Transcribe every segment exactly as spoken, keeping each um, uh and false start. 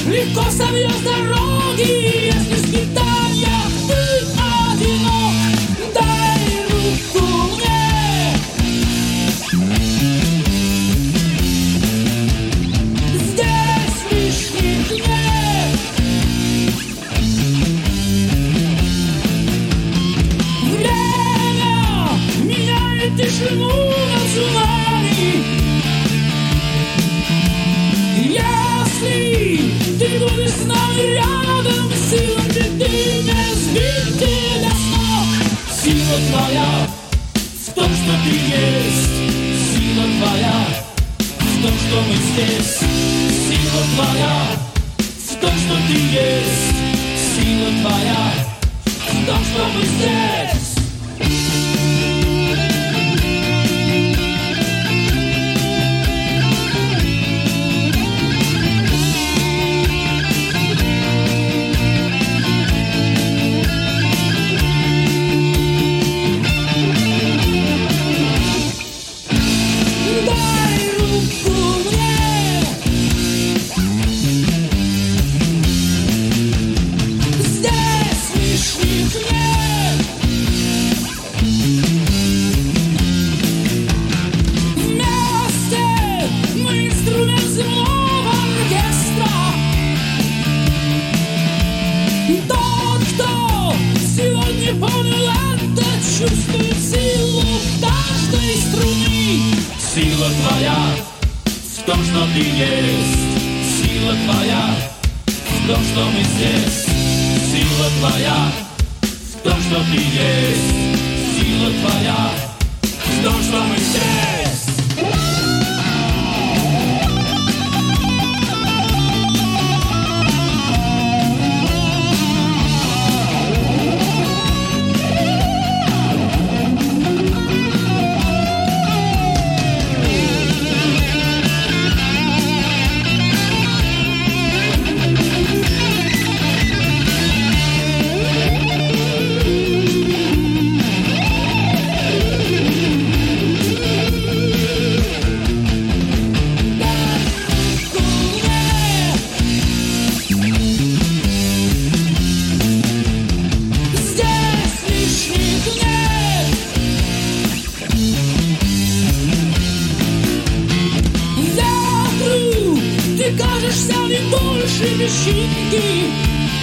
легко собьешь дороги, если в скитаниях ты одинок. Дай руку мне. Здесь лишних нет. Время меняет тишину на цунами. Если ты будешь с нами рядом, сила беды не сбить тебя с ног. Сила твоя в том, что ты есть. Сила твоя в том, что мы здесь. Сила твоя в том, что ты есть. Сила твоя в том, что мы здесь. Чувствует силу в каждой струне. Сила твоя в том, что ты есть. Сила твоя в том, что мы здесь. Сила твоя в том, что ты есть. Сила твоя в том, что мы здесь. Кажешься не больше песчинки.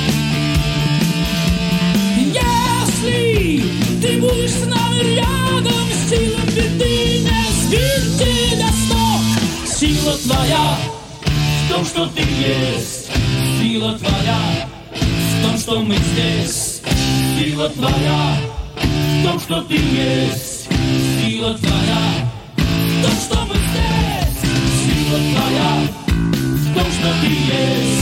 Если ты будешь с нами рядом, сила беды не сбить тебя с ног. Сила твоя в том, что ты есть. Сила твоя в том, что мы здесь. Сила твоя в том, что ты есть. Сила твоя в том, что мы здесь. Сила твоя в том, что ты есть.